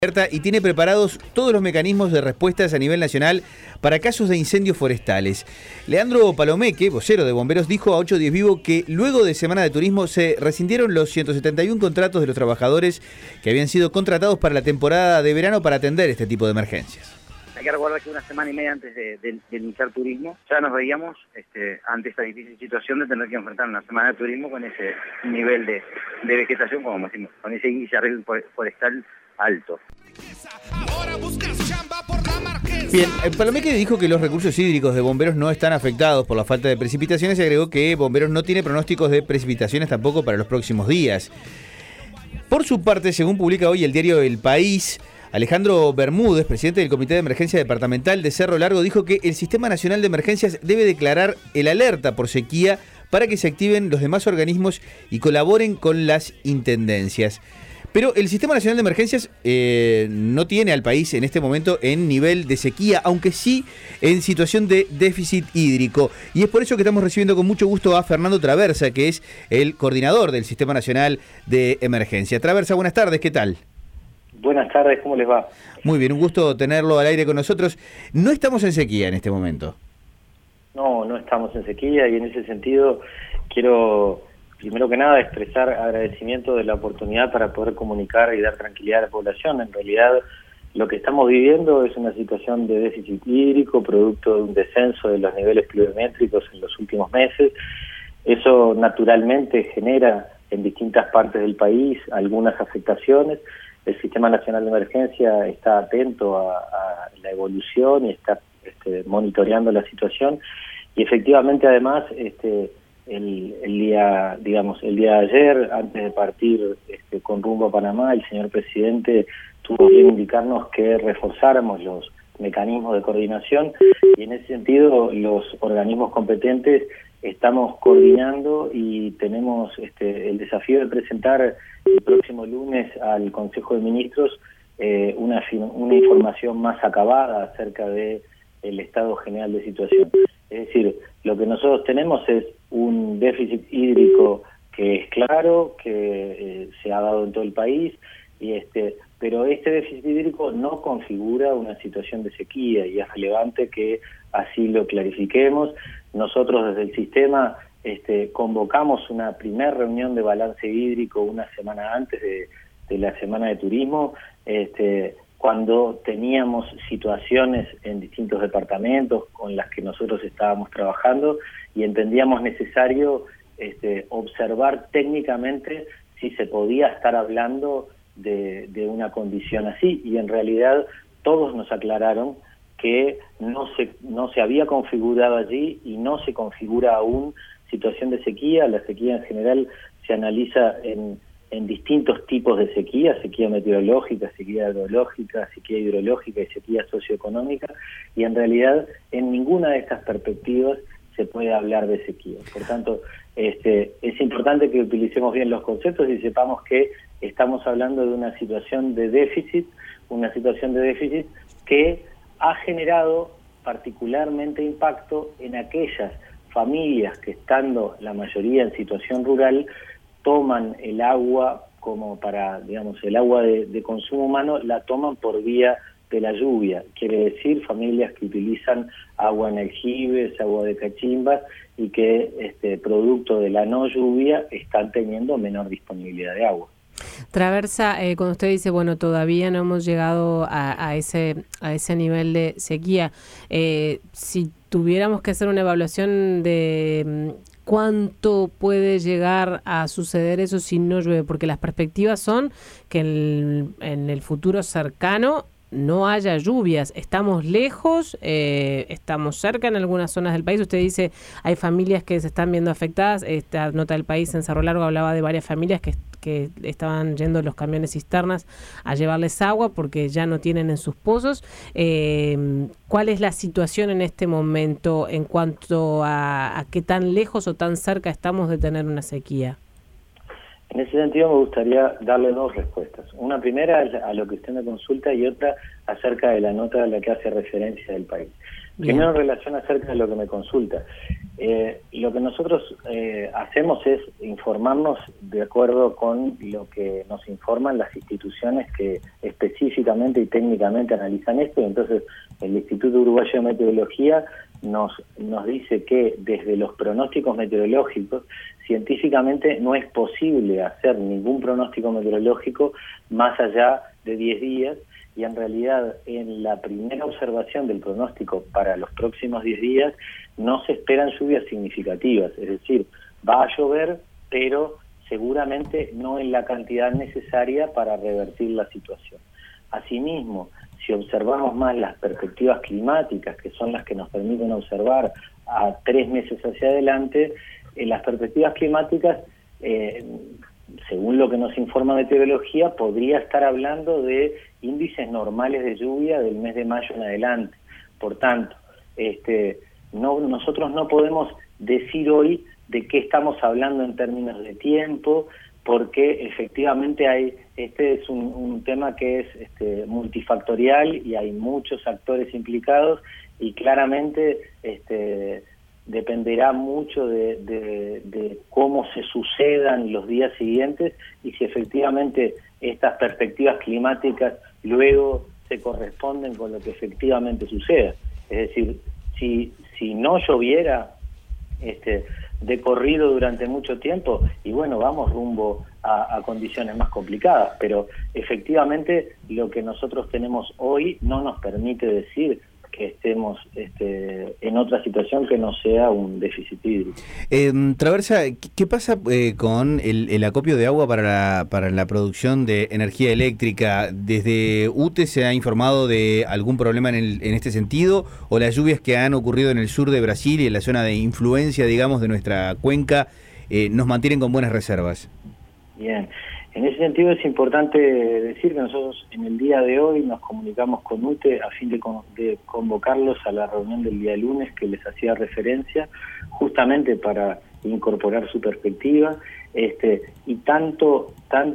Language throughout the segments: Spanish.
Y tiene preparados todos los mecanismos de respuestas a nivel nacional para casos de incendios forestales. Leandro Palomeque, vocero de Bomberos, dijo a 810 Vivo que luego de Semana de Turismo se rescindieron los 171 contratos de los trabajadores que habían sido contratados para la temporada de verano para atender este tipo de emergencias. Hay que recordar que una semana y media antes de iniciar turismo ya nos veíamos ante esta difícil situación de tener que enfrentar una semana de turismo con ese nivel de vegetación, como decimos, con ese índice de riesgo forestal alto. Bien, Palomeque dijo que los recursos hídricos de Bomberos no están afectados por la falta de precipitaciones y agregó que Bomberos no tiene pronósticos de precipitaciones tampoco para los próximos días. Por su parte, según publica hoy el diario El País, Alejandro Bermúdez, presidente del Comité de Emergencia Departamental de Cerro Largo, dijo que el Sistema Nacional de Emergencias debe declarar el alerta por sequía para que se activen los demás organismos y colaboren con las intendencias. Pero el Sistema Nacional de Emergencias no tiene al país en este momento en nivel de sequía, aunque sí en situación de déficit hídrico. Y es por eso que estamos recibiendo con mucho gusto a Fernando Traversa, que es el coordinador del Sistema Nacional de Emergencia. Traversa, buenas tardes, ¿qué tal? Buenas tardes, ¿cómo les va? Muy bien, un gusto tenerlo al aire con nosotros. No estamos en sequía en este momento. No estamos en sequía y en ese sentido quiero, primero que nada, expresar agradecimiento de la oportunidad para poder comunicar y dar tranquilidad a la población. En realidad, lo que estamos viviendo es una situación de déficit hídrico, producto de un descenso de los niveles pluviométricos en los últimos meses. Eso naturalmente genera en distintas partes del país algunas afectaciones. El Sistema Nacional de Emergencia está atento a la evolución y está monitoreando la situación. Y efectivamente, además, el día de ayer, antes de partir con rumbo a Panamá, el señor presidente tuvo que indicarnos que reforzáramos los mecanismos de coordinación y en ese sentido los organismos competentes estamos coordinando y tenemos el desafío de presentar el próximo lunes al Consejo de Ministros una información más acabada acerca de el estado general de situación. Es decir, lo que nosotros tenemos es un déficit hídrico que es claro, que se ha dado en todo el país, pero este déficit hídrico no configura una situación de sequía y es relevante que así lo clarifiquemos. Nosotros desde el sistema convocamos una primera reunión de balance hídrico una semana antes de la semana de turismo, cuando teníamos situaciones en distintos departamentos con las que nosotros estábamos trabajando y entendíamos necesario observar técnicamente si se podía estar hablando de una condición así, y en realidad todos nos aclararon que no se había configurado allí y no se configura aún situación de sequía. La sequía en general se analiza en distintos tipos de sequía: sequía meteorológica, sequía hidrológica, sequía hidrológica y sequía socioeconómica, y en realidad en ninguna de estas perspectivas se puede hablar de sequía. Por tanto, es importante que utilicemos bien los conceptos y sepamos que estamos hablando de una situación de déficit que ha generado particularmente impacto en aquellas familias que, estando la mayoría en situación rural, toman el agua como para, el agua de consumo humano, la toman por vía de la lluvia. Quiere decir, familias que utilizan agua en aljibes, agua de cachimbas, y que producto de la no lluvia están teniendo menor disponibilidad de agua. Traversa, cuando usted dice, bueno, todavía no hemos llegado a ese nivel de sequía, si tuviéramos que hacer una evaluación de ¿cuánto puede llegar a suceder eso si no llueve? Porque las perspectivas son que en el futuro cercano no haya lluvias. Estamos lejos, estamos cerca en algunas zonas del país. Usted dice, hay familias que se están viendo afectadas. Esta nota del País en Cerro Largo hablaba de varias familias que estaban yendo los camiones cisternas a llevarles agua porque ya no tienen en sus pozos. ¿Cuál es la situación en este momento en cuanto a qué tan lejos o tan cerca estamos de tener una sequía? En ese sentido me gustaría darle dos respuestas. Una primera es a lo que usted me consulta y otra acerca de la nota a la que hace referencia del País. Bien. Primero, en relación acerca de lo que me consulta. Lo que nosotros hacemos es informarnos de acuerdo con lo que nos informan las instituciones que específicamente y técnicamente analizan esto. Entonces, el Instituto Uruguayo de Meteorología nos dice que desde los pronósticos meteorológicos, científicamente no es posible hacer ningún pronóstico meteorológico más allá de 10 días, y en realidad en la primera observación del pronóstico para los próximos 10 días no se esperan lluvias significativas, es decir, va a llover, pero seguramente no en la cantidad necesaria para revertir la situación. Asimismo, si observamos más las perspectivas climáticas, que son las que nos permiten observar a 3 meses hacia adelante, las perspectivas climáticas, según lo que nos informa meteorología, podría estar hablando de índices normales de lluvia del mes de mayo en adelante. Por tanto, nosotros no podemos decir hoy de qué estamos hablando en términos de tiempo, porque efectivamente este es un tema que es multifactorial y hay muchos actores implicados, y claramente dependerá mucho de cómo se sucedan los días siguientes y si efectivamente estas perspectivas climáticas luego se corresponden con lo que efectivamente suceda. Es decir, si no lloviera de corrido durante mucho tiempo, y bueno, vamos rumbo a condiciones más complicadas, pero efectivamente lo que nosotros tenemos hoy no nos permite decir que estemos en otra situación que no sea un déficit hídrico. Traversa, ¿qué pasa con el acopio de agua para la producción de energía eléctrica? ¿Desde UTE se ha informado de algún problema en este sentido? ¿O las lluvias que han ocurrido en el sur de Brasil y en la zona de influencia, digamos, de nuestra cuenca, nos mantienen con buenas reservas? Bien. En ese sentido es importante decir que nosotros en el día de hoy nos comunicamos con UTE a fin de convocarlos a la reunión del día lunes que les hacía referencia, justamente para incorporar su perspectiva, y tanto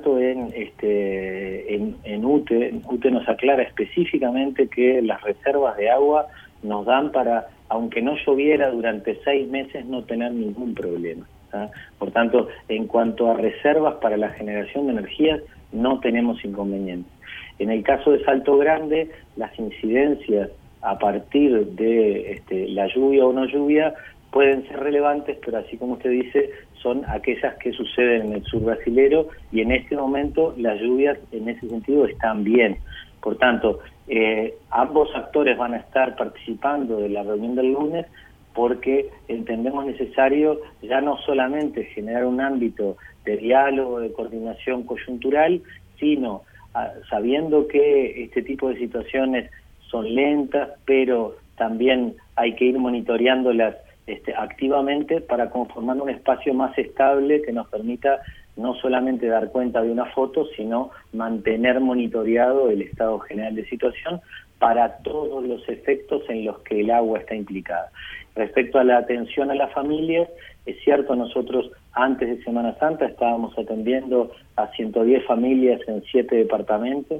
en UTE nos aclara específicamente que las reservas de agua nos dan para, aunque no lloviera durante 6 meses, no tener ningún problema. Por tanto, en cuanto a reservas para la generación de energías, no tenemos inconvenientes. En el caso de Salto Grande, las incidencias a partir de la lluvia o no lluvia pueden ser relevantes, pero así como usted dice, son aquellas que suceden en el sur brasilero, y en este momento las lluvias en ese sentido están bien. Por tanto, ambos actores van a estar participando de la reunión del lunes, porque entendemos necesario ya no solamente generar un ámbito de diálogo, de coordinación coyuntural, sino sabiendo que este tipo de situaciones son lentas, pero también hay que ir monitoreándolas activamente para conformar un espacio más estable que nos permita no solamente dar cuenta de una foto, sino mantener monitoreado el estado general de situación para todos los efectos en los que el agua está implicada. Respecto a la atención a las familias, es cierto, nosotros antes de Semana Santa estábamos atendiendo a 110 familias en 7 departamentos.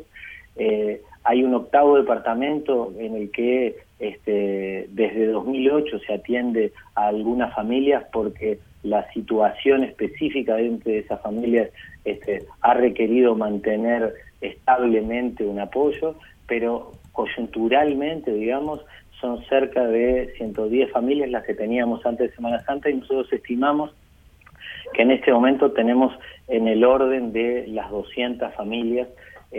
Hay un 8º departamento en el que desde 2008 se atiende a algunas familias porque la situación específica dentro de esas familias ha requerido mantener establemente un apoyo, pero coyunturalmente, digamos, son cerca de 110 familias las que teníamos antes de Semana Santa, y nosotros estimamos que en este momento tenemos en el orden de las 200 familias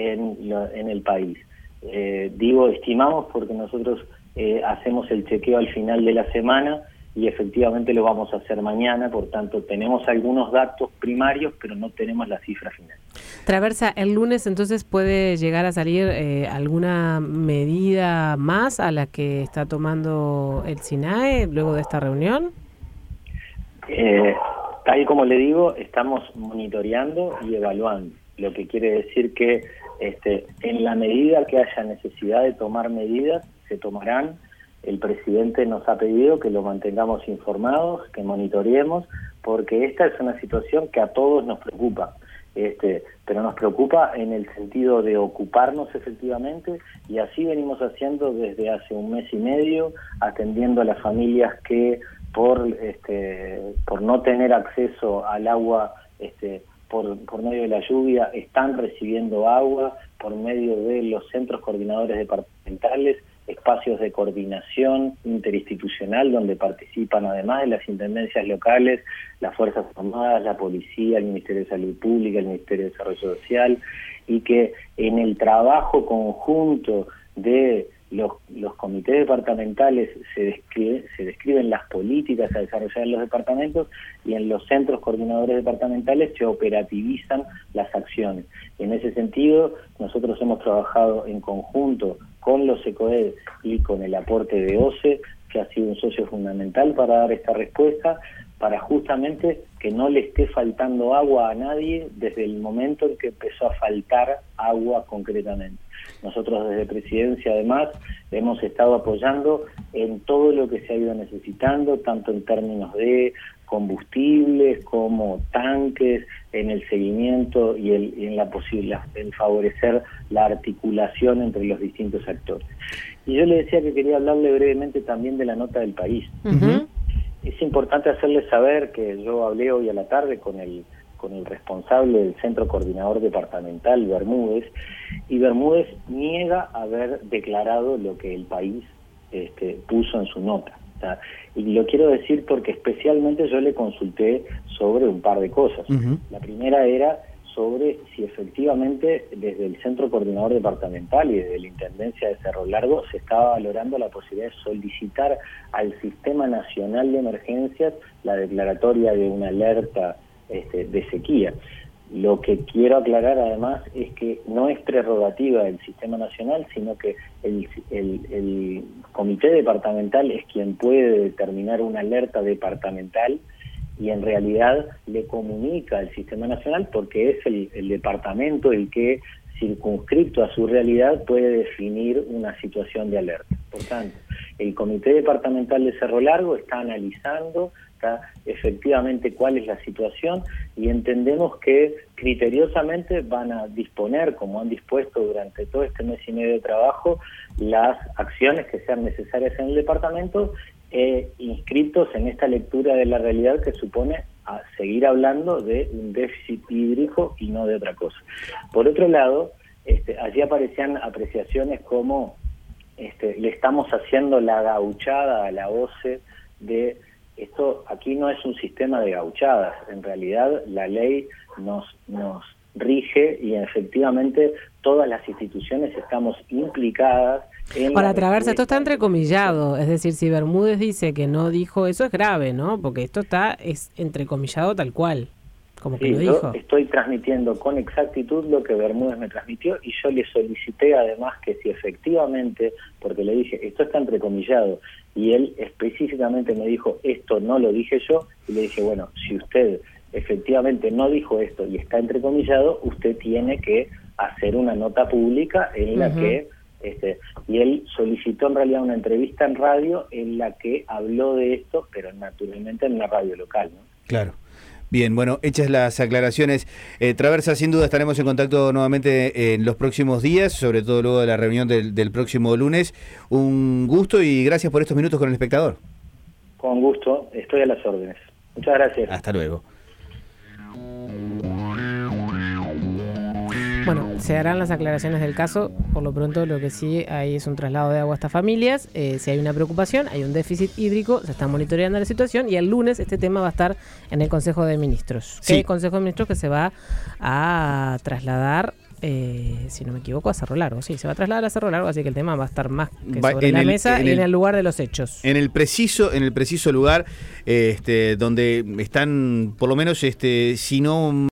en el país. Digo estimamos porque nosotros hacemos el chequeo al final de la semana y efectivamente lo vamos a hacer mañana, por tanto tenemos algunos datos primarios, pero no tenemos la cifra final. Traversa, el lunes entonces puede llegar a salir alguna medida más a la que está tomando el SINAE luego de esta reunión. Tal como le digo, estamos monitoreando y evaluando, lo que quiere decir que en la medida que haya necesidad de tomar medidas, se tomarán. El presidente nos ha pedido que lo mantengamos informados, que monitoreemos, porque esta es una situación que a todos nos preocupa, pero nos preocupa en el sentido de ocuparnos efectivamente, y así venimos haciendo desde hace 1 mes y medio, atendiendo a las familias que por no tener acceso al agua por medio de la lluvia, están recibiendo agua por medio de los centros coordinadores departamentales, espacios de coordinación interinstitucional donde participan, además de las intendencias locales, las Fuerzas Armadas, la Policía, el Ministerio de Salud Pública, el Ministerio de Desarrollo Social, y que en el trabajo conjunto de los comités departamentales se describen las políticas a desarrollar en los departamentos, y en los centros coordinadores departamentales se operativizan las acciones. En ese sentido, nosotros hemos trabajado en conjunto con los ECOED y con el aporte de OCE, que ha sido un socio fundamental para dar esta respuesta, para justamente que no le esté faltando agua a nadie desde el momento en que empezó a faltar agua concretamente. Nosotros desde Presidencia, además, hemos estado apoyando en todo lo que se ha ido necesitando, tanto en términos de combustibles como tanques, en el seguimiento y en favorecer la articulación entre los distintos actores. Y yo le decía que quería hablarle brevemente también de la nota del país. Uh-huh. Es importante hacerles saber que yo hablé hoy a la tarde con el responsable del Centro Coordinador Departamental, Bermúdez, y Bermúdez niega haber declarado lo que el país puso en su nota. Y lo quiero decir porque especialmente yo le consulté sobre un par de cosas. Uh-huh. La primera era sobre si efectivamente desde el Centro Coordinador Departamental y desde la Intendencia de Cerro Largo se estaba valorando la posibilidad de solicitar al Sistema Nacional de Emergencias la declaratoria de una alerta de sequía. Lo que quiero aclarar además es que no es prerrogativa del Sistema Nacional, sino que el Comité Departamental es quien puede determinar una alerta departamental, y en realidad le comunica al Sistema Nacional porque es el departamento el que, circunscripto a su realidad, puede definir una situación de alerta. Por tanto, el Comité Departamental de Cerro Largo está analizando efectivamente cuál es la situación, y entendemos que criteriosamente van a disponer, como han dispuesto durante todo este mes y medio de trabajo, las acciones que sean necesarias en el departamento, inscritos en esta lectura de la realidad que supone a seguir hablando de un déficit hídrico y no de otra cosa. Por otro lado, allí aparecían apreciaciones como le estamos haciendo la gauchada a la OCE de esto. Aquí no es un sistema de gauchadas, en realidad la ley nos rige y efectivamente todas las instituciones estamos implicadas. Para Traversa, esto está entrecomillado, es decir, si Bermúdez dice que no dijo eso es grave, ¿no? Porque esto es entrecomillado tal cual, como que lo dijo. Yo estoy transmitiendo con exactitud lo que Bermúdez me transmitió, y yo le solicité además que si efectivamente, porque le dije, esto está entrecomillado, y él específicamente me dijo, esto no lo dije yo, y le dije, bueno, si usted efectivamente no dijo esto y está entrecomillado, usted tiene que hacer una nota pública en la que y él solicitó en realidad una entrevista en radio en la que habló de esto, pero naturalmente en una radio local, ¿no? Claro. Bien, bueno, hechas las aclaraciones, Traversa, sin duda estaremos en contacto nuevamente en los próximos días, sobre todo luego de la reunión del próximo lunes. Un gusto y gracias por estos minutos con El Espectador. Con gusto, estoy a las órdenes. Muchas gracias. Hasta luego. Bueno, se harán las aclaraciones del caso. Por lo pronto lo que sí hay es un traslado de agua a estas familias. Si hay una preocupación, hay un déficit hídrico, se está monitoreando la situación, y el lunes este tema va a estar en el Consejo de Ministros. Sí. El Consejo de Ministros que se va a trasladar, si no me equivoco, a Cerro Largo. Sí, se va a trasladar a Cerro Largo, así que el tema va a estar más que sobre la mesa y en el lugar de los hechos. En el preciso lugar donde están, por lo menos, si no